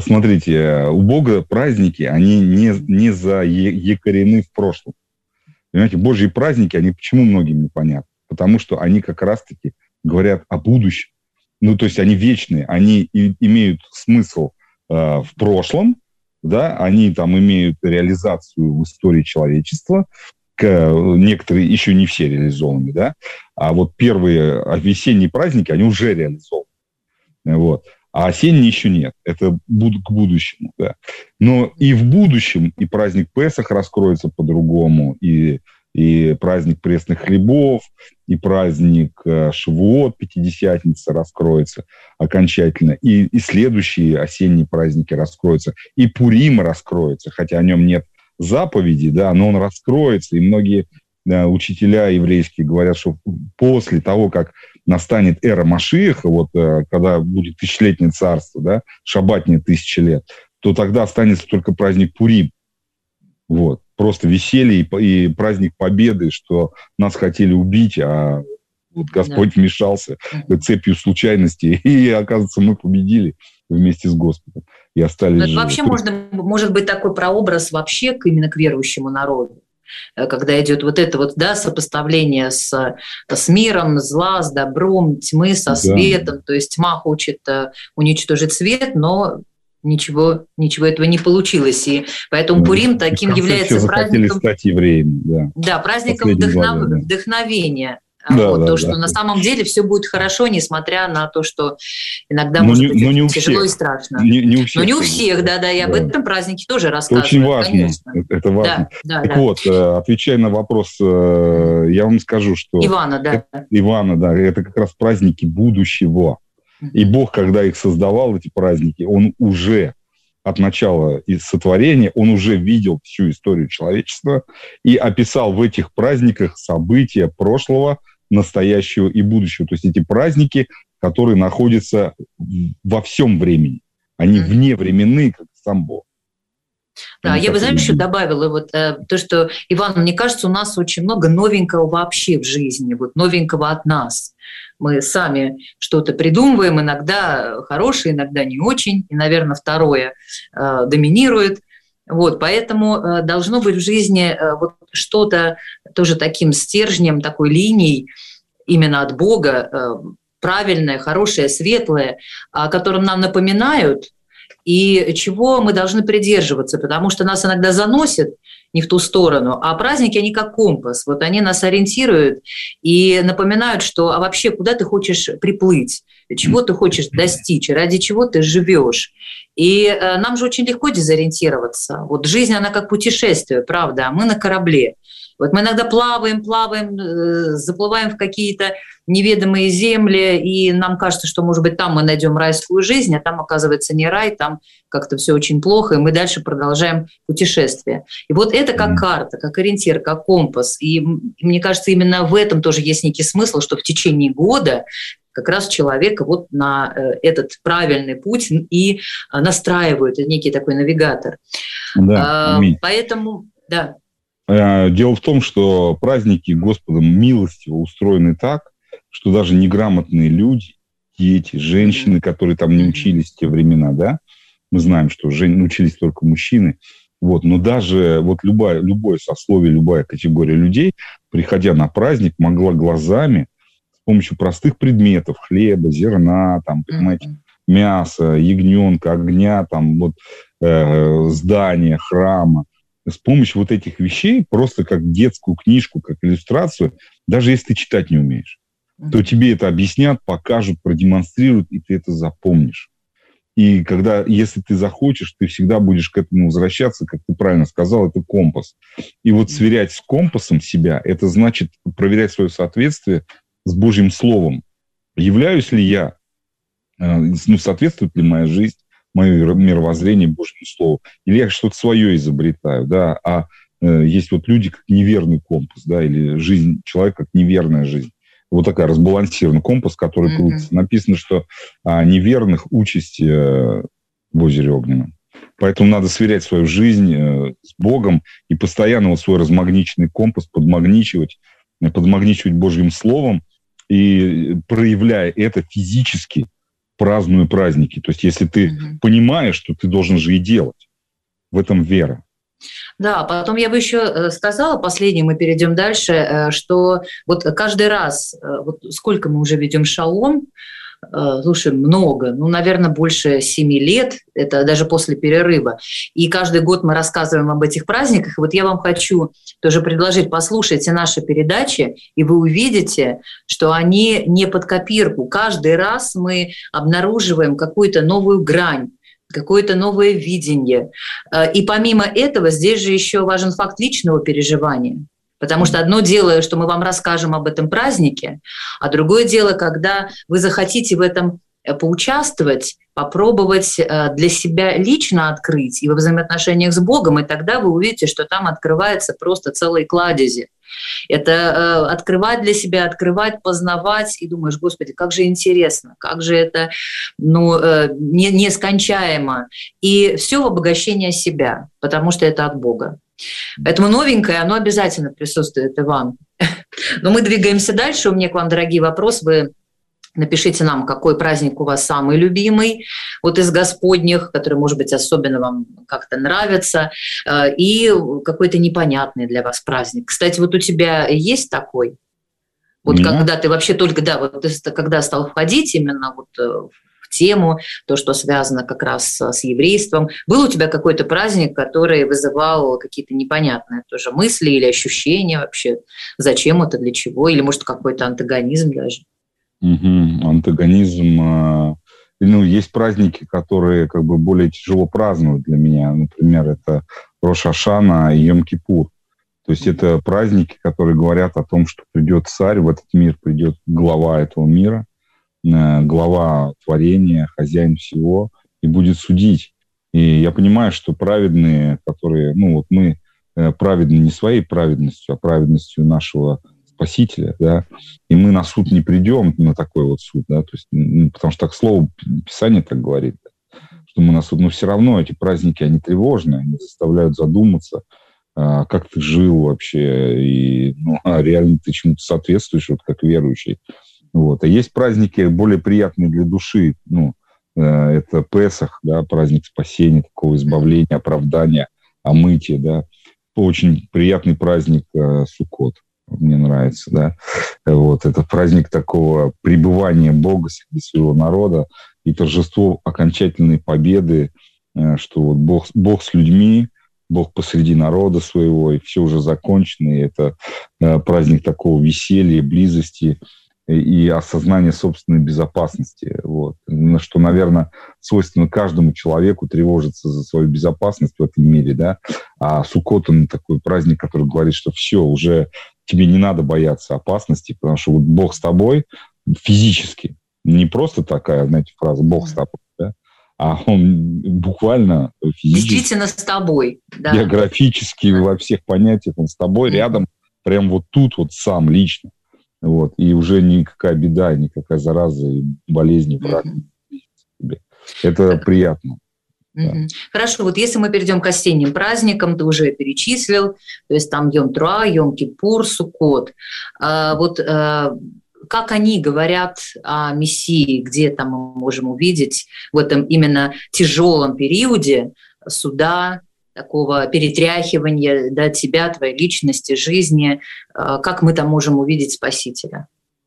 Посмотрите, у Бога праздники, они не, не заякорены в прошлом. Понимаете, Божьи праздники, они почему многим непонятны? Потому что они как раз-таки говорят о будущем. Ну, то есть они вечные, они и, имеют смысл э, в прошлом, да, они там имеют реализацию в истории человечества, к, некоторые еще не все реализованы, да, а вот первые весенние праздники, они уже реализованы, вот. А осенний еще нет. Это буд- к будущему. Да. Но и в будущем и праздник Песах раскроется по-другому, и, и праздник пресных хлебов, и праздник э, Шавуот, Пятидесятница раскроется окончательно, и, и следующие осенние праздники раскроются, и Пурим раскроется, хотя о нем нет заповеди, да, но он раскроется, и многие да, учителя еврейские говорят, что после того, как настанет эра Машиаха, вот когда будет тысячелетнее царство, да, шаббатнее тысячи лет, то тогда останется только праздник Пурим. Вот. Просто веселье и, и праздник победы, что нас хотели убить, а вот Господь да. вмешался цепью случайностей, и, оказывается, мы победили вместе с Господом и остались живы. Вообще можно, может быть такой прообраз вообще именно к верующему народу. Когда идет вот это вот, да, сопоставление с, с миром, зла, с добром, тьмы со светом. Да. То есть тьма хочет уничтожить свет, но ничего, ничего этого не получилось. И поэтому да. Пурим таким является праздником... стать евреями, да. Да, праздником вдохнов... да. вдохновения. Да, вот, да, то, да, что да. на самом деле все будет хорошо, несмотря на то, что иногда но может не, быть тяжело всех. И страшно. Не, не у всех, но не у всех, да-да, и об да. этом празднике тоже рассказывают. Это очень важно, конечно. Это важно. Да, так да, вот, да. отвечая на вопрос, я вам скажу, что... Ивана, да. Это, Ивана, да, это как раз праздники будущего. Mm-hmm. И Бог, когда их создавал, эти праздники, Он уже от начала и сотворения, Он уже видел всю историю человечества и описал в этих праздниках события прошлого, настоящего и будущего. То есть эти праздники, которые находятся во всем времени. Они mm-hmm. вневременные, как сам Бог. Да, Они я бы, знаешь, еще добавила вот, э, то, что, Иван, мне кажется, у нас очень много новенького вообще в жизни, вот новенького от нас. Мы сами что-то придумываем, иногда хорошее, иногда не очень, и, наверное, второе э, доминирует. Вот, поэтому э, должно быть в жизни э, вот что-то тоже таким стержнем, такой линией именно от Бога, э, правильное, хорошее, светлое, о котором нам напоминают, и чего мы должны придерживаться, потому что нас иногда заносят не в ту сторону, а праздники, они как компас, вот они нас ориентируют и напоминают, что а вообще куда ты хочешь приплыть, чего ты хочешь достичь, ради чего ты живешь. И э, нам же очень легко дезориентироваться. Вот жизнь, она как путешествие, правда, а мы на корабле. Вот мы иногда плаваем, плаваем, э, заплываем в какие-то неведомые земли, и нам кажется, что, может быть, там мы найдем райскую жизнь, а там, оказывается, не рай, там как-то все очень плохо, и мы дальше продолжаем путешествие. И вот это как карта, как ориентир, как компас. И мне кажется, именно в этом тоже есть некий смысл, что в течение года как раз человека вот на этот правильный путь и настраивают, это некий такой навигатор. Да, а, поэтому, да. Дело в том, что праздники Господом милостиво устроены так, что даже неграмотные люди, дети, женщины, mm-hmm. которые там не учились в те времена, да, мы знаем, что жен... учились только мужчины, вот, но даже вот любая, любое сословие, любая категория людей, приходя на праздник, могла глазами с помощью простых предметов, хлеба, зерна, там, понимаете, mm-hmm. мяса, ягненка, огня, там, вот, э, здания, храма, с помощью вот этих вещей, просто как детскую книжку, как иллюстрацию, даже если ты читать не умеешь, mm-hmm. то тебе это объяснят, покажут, продемонстрируют, и ты это запомнишь. И когда, если ты захочешь, ты всегда будешь к этому возвращаться, как ты правильно сказал, это компас. И вот сверять с компасом себя, это значит проверять свое соответствие с Божьим Словом. Являюсь ли я, ну, соответствует ли моя жизнь, мое мировоззрение Божьему Слову, или я что-то свое изобретаю, да, а э, есть вот люди как неверный компас, да, или жизнь человека как неверная жизнь. Вот такая разбалансированный компас, который mm-hmm. крутится. Написано, что а, неверных участь э, в озере огненном. Поэтому надо сверять свою жизнь э, с Богом и постоянно вот свой размагниченный компас подмагничивать, подмагничивать Божьим Словом и проявляя это физически, праздную праздники. То есть если ты угу. понимаешь, что ты должен же и делать. В этом вера. Да, потом я бы еще сказала, последнее, мы перейдем дальше, что вот каждый раз, вот сколько мы уже ведем шалом, слушай, много, ну, наверное, больше семи лет, это даже после перерыва. И каждый год мы рассказываем об этих праздниках. И вот я вам хочу тоже предложить, послушайте наши передачи, и вы увидите, что они не под копирку. Каждый раз мы обнаруживаем какую-то новую грань, какое-то новое видение. И помимо этого, здесь же еще важен факт личного переживания. Потому что одно дело, что мы вам расскажем об этом празднике, а другое дело, когда вы захотите в этом поучаствовать, попробовать для себя лично открыть и во взаимоотношениях с Богом, и тогда вы увидите, что там открывается просто целые кладези. Это э, открывать для себя, открывать, познавать, и думаешь, Господи, как же интересно, как же это ну, э, не, нескончаемо. И все в обогащение себя, потому что это от Бога. Поэтому новенькое, оно обязательно присутствует и вам. Но мы двигаемся дальше. У меня к вам, дорогие вопросы. Вы напишите нам, какой праздник у вас самый любимый, вот из Господних, который, может быть, особенно вам как-то нравится, и какой-то непонятный для вас праздник. Кстати, вот у тебя есть такой? Вот yeah. когда ты вообще только, да, вот ты когда стал входить именно вот в тему, то, что связано как раз с еврейством, был у тебя какой-то праздник, который вызывал какие-то непонятные тоже мысли или ощущения вообще? Зачем это, для чего? Или, может, какой-то антагонизм даже? Угу, антагонизм. Ну, есть праздники, которые как бы более тяжело праздновать для меня. Например, это Рош ха-Шана и Йом-Кипур. То есть это праздники, которые говорят о том, что придет царь в этот мир, придет глава этого мира, глава творения, хозяин всего, и будет судить. И я понимаю, что праведные, которые, ну вот мы праведны не своей праведностью, а праведностью нашего Спасителя, да, и мы на суд не придем, на такой вот суд, да, то есть, ну, потому что так слово Писание так говорит, да, что мы на суд, но все равно эти праздники, они тревожные, они заставляют задуматься, а, как ты жил вообще, и ну, а реально ты чему-то соответствуешь, вот как верующий. Вот. А есть праздники более приятные для души, ну, это Песах, да, праздник спасения, такого избавления, оправдания, омытия, да, очень приятный праздник Суккот. Мне нравится, да. Вот, это праздник такого пребывания Бога среди своего народа и торжество окончательной победы, что вот Бог, Бог с людьми, Бог посреди народа своего, и все уже закончено. И это праздник такого веселья, близости и осознания собственной безопасности. Вот. Что, наверное, свойственно каждому человеку тревожиться за свою безопасность в этом мире, да. А Суккот, он такой праздник, который говорит, что все, уже тебе не надо бояться опасности, потому что вот Бог с тобой физически. Не просто такая, знаете, фраза «Бог с тобой», да? А он буквально физически. Действительно с тобой. Да. Географически, во всех понятиях он с тобой mm-hmm. рядом, прям вот тут вот сам лично. Вот. И уже никакая беда, никакая зараза, болезнь, враг. Mm-hmm. Это так. приятно. Да. Хорошо, вот если мы перейдем к осенним праздникам, ты уже перечислил, то есть там Йом-Труа, Йом-Кипур, Суккот. А, вот а, как они говорят о Мессии, где там мы можем увидеть в этом именно тяжелом периоде суда, такого перетряхивания, да, тебя, твоей личности, жизни, а, как мы там можем увидеть Спасителя?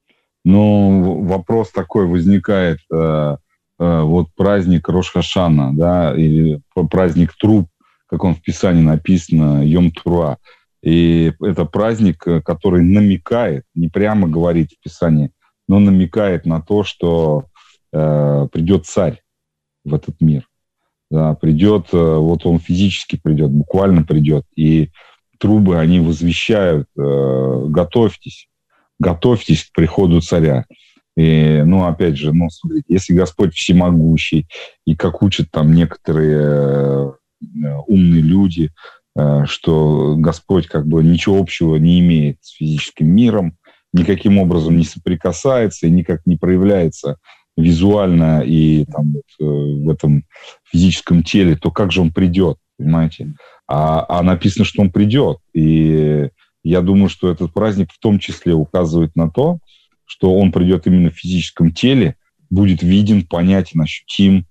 Ну, вопрос такой возникает... Вот праздник Рош ха-Шана, да, или праздник Труб, как он в Писании написано, Йом-Труа. И это праздник, который намекает, не прямо говорит в Писании, но намекает на то, что э, придет царь в этот мир. Да, придет, вот он физически придет, буквально придет. И трубы, они возвещают, э, готовьтесь, готовьтесь к приходу царя. И, ну, опять же, ну, смотрите, если Господь всемогущий, и как учат там некоторые э, умные люди, э, что Господь как бы ничего общего не имеет с физическим миром, никаким образом не соприкасается и никак не проявляется визуально и там, вот, э, в этом физическом теле, то как же он придет, понимаете? А, а написано, что он придет. И я думаю, что этот праздник в том числе указывает на то, что он придет именно в физическом теле, будет виден, понятен, ощутим,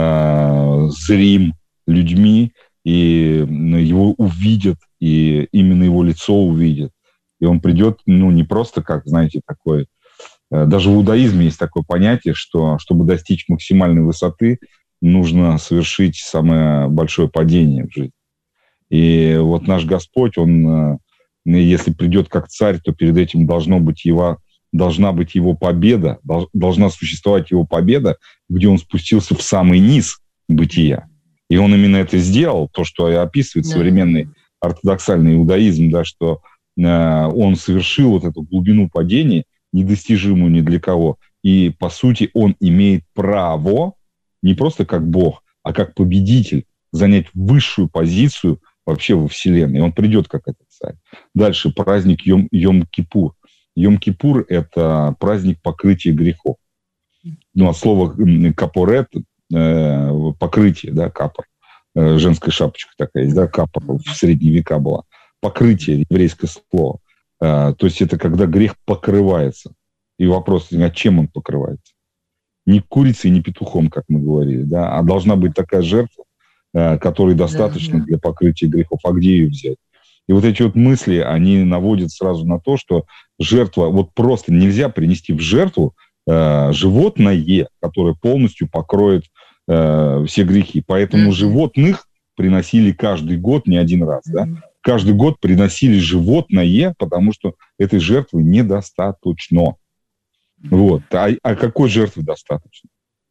э, зрим людьми, и его увидят, и именно его лицо увидят. И он придет, ну, не просто как, знаете, такой... Даже в иудаизме есть такое понятие, что, чтобы достичь максимальной высоты, нужно совершить самое большое падение в жизни. И вот наш Господь, Он, если придет как царь, то перед этим должно быть его, должна быть его победа, должна существовать его победа, где Он спустился в самый низ бытия. И он именно это сделал, то, что описывает да. современный ортодоксальный иудаизм, да, что э, он совершил вот эту глубину падения, недостижимую ни для кого. И, по сути, он имеет право, не просто как Бог, а как победитель, занять высшую позицию вообще во Вселенной. И он придет как этот царь. Дальше праздник Йом, Йом-Кипур. Йом-Кипур – это праздник покрытия грехов. Ну, от слова «капорет» покрытие, да, капор, женская шапочка такая есть, да, капор в средние века была, покрытие, еврейское слово, то есть это когда грех покрывается, и вопрос, а чем он покрывается? Не курицей, не петухом, как мы говорили, да, а должна быть такая жертва, которой достаточно да, да. для покрытия грехов, а где ее взять? И вот эти вот мысли, они наводят сразу на то, что жертва, вот просто нельзя принести в жертву э, животное, которое полностью покроет э, все грехи. Поэтому mm-hmm. животных приносили каждый год не один раз. Mm-hmm. Да? Каждый год приносили животное, потому что этой жертвы недостаточно. Mm-hmm. Вот. А, а какой жертвы достаточно?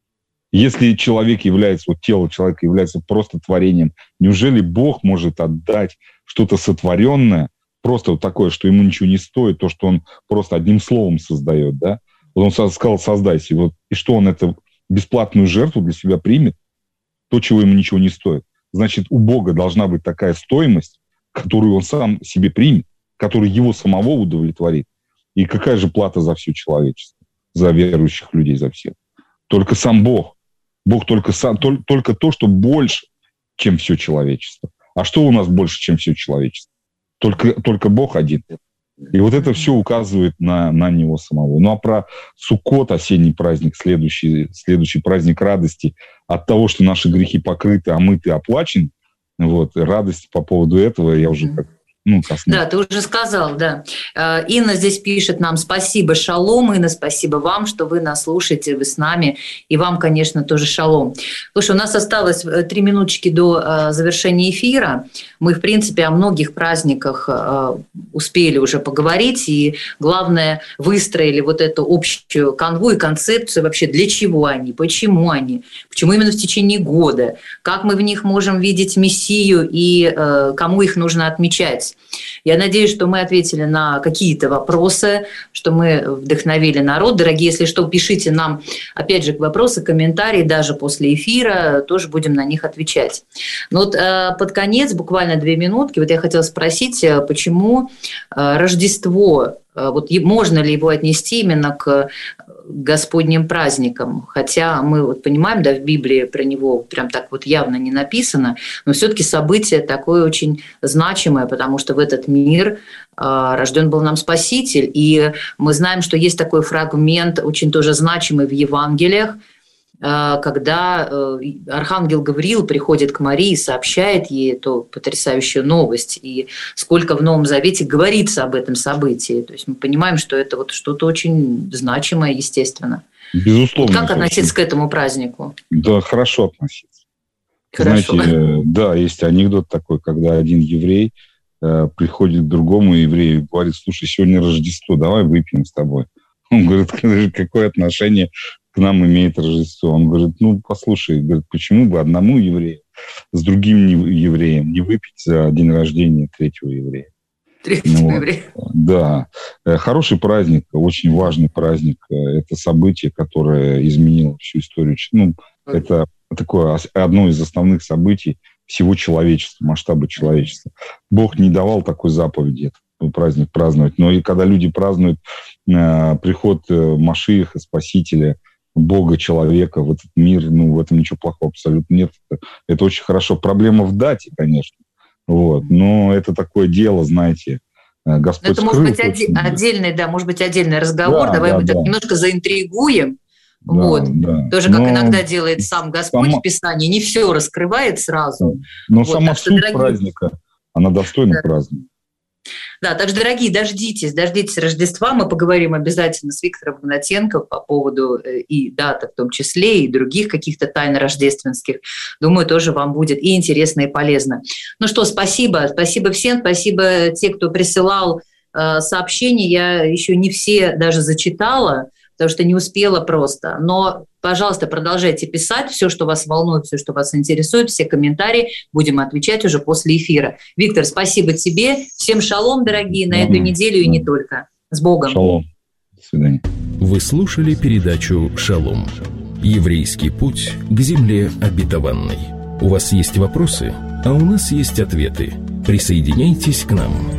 Если человек является, вот тело человека является просто творением, неужели Бог может отдать что-то сотворенное, просто вот такое, что ему ничего не стоит, то, что он просто одним словом создает, да? Вот он сказал, создайся, вот, и что он эту бесплатную жертву для себя примет, то, чего ему ничего не стоит. Значит, у Бога должна быть такая стоимость, которую он сам себе примет, которая его самого удовлетворит. И какая же плата за все человечество, за верующих людей, за всех? Только сам Бог. Бог только, сам, только, только то, что больше, чем все человечество. А что у нас больше, чем все человечество? Только, только Бог один. И вот это все указывает на, на Него самого. Ну а про Суккот, осенний праздник, следующий, следующий праздник радости от того, что наши грехи покрыты, омыты, оплачены, вот, радость по поводу этого я уже как Ну, да, ты уже сказал, да. Инна здесь пишет нам: спасибо, шалом, Инна, спасибо вам, что вы нас слушаете, вы с нами, и вам, конечно, тоже шалом. Слушай, у нас осталось три минуточки до завершения эфира. Мы, в принципе, о многих праздниках успели уже поговорить, и, главное, выстроили вот эту общую канву и концепцию вообще, для чего они, почему они, почему именно в течение года, как мы в них можем видеть Мессию и кому их нужно отмечать. Я надеюсь, что мы ответили на какие-то вопросы, что мы вдохновили народ. Дорогие, если что, пишите нам, опять же, вопросы, комментарии, даже после эфира, тоже будем на них отвечать. Но вот э, под конец, буквально две минутки, вот я хотела спросить, почему э, Рождество, э, вот можно ли его отнести именно к Господним праздникам, хотя мы вот понимаем, да, в Библии про него прям так вот явно не написано, но все-таки событие такое очень значимое, потому что в этот мир э, рожден был нам Спаситель, и мы знаем, что есть такой фрагмент, очень тоже значимый в Евангелиях, э, когда э, архангел Гавриил приходит к Марии и сообщает ей эту потрясающую новость, и сколько в Новом Завете говорится об этом событии. То есть мы понимаем, что это вот что-то очень значимое, естественно. Безусловно. Как относиться к этому празднику? Да, хорошо относиться. Хорошо. Знаете, да, есть анекдот такой, когда один еврей э, приходит к другому еврею и говорит: слушай, сегодня Рождество, давай выпьем с тобой. Он говорит: какое отношение к нам имеет Рождество? Он говорит: ну, послушай, говорит, почему бы одному еврею с другим евреем не выпить за день рождения третьего еврея? Третьего ну, еврея. Да. Хороший праздник, очень важный праздник. Это событие, которое изменило всю историю. Ну, это такое одно из основных событий всего человечества, масштаба человечества. Бог не давал такой заповеди этот праздник праздновать. Но и когда люди празднуют э, приход Машиаха, Спасителя, Бога, человека в этот мир, ну, в этом ничего плохого абсолютно нет. Это, это очень хорошо. Проблема в дате, конечно. Вот. Но это такое дело, знаете, Господь это скрыл. может быть оде- отдельный, да, может быть, отдельный разговор. Да, Давай да, мы да. так немножко заинтригуем. Вот. Да, да. Тоже, как но иногда делает сам Господь сама... в Писании, не все раскрывает сразу. Но вот, сама суть дорогие... праздника, она достойна да. праздника. Да, так что, дорогие, дождитесь, дождитесь Рождества. Мы поговорим обязательно с Виктором Гнатенко по поводу и даты в том числе, и других каких-то тайн рождественских. Думаю, тоже вам будет и интересно, и полезно. Ну что, спасибо. Спасибо всем. Спасибо те, кто присылал э, сообщения. Я еще не все даже зачитала, потому что не успела просто. Но, пожалуйста, продолжайте писать все, что вас волнует, все, что вас интересует, все комментарии. Будем отвечать уже после эфира. Виктор, спасибо тебе. Всем шалом, дорогие, на эту неделю и не только. С Богом. Шалом. До свидания. Вы слушали передачу «Шалом». Еврейский путь к земле обетованной. У вас есть вопросы, а у нас есть ответы. Присоединяйтесь к нам.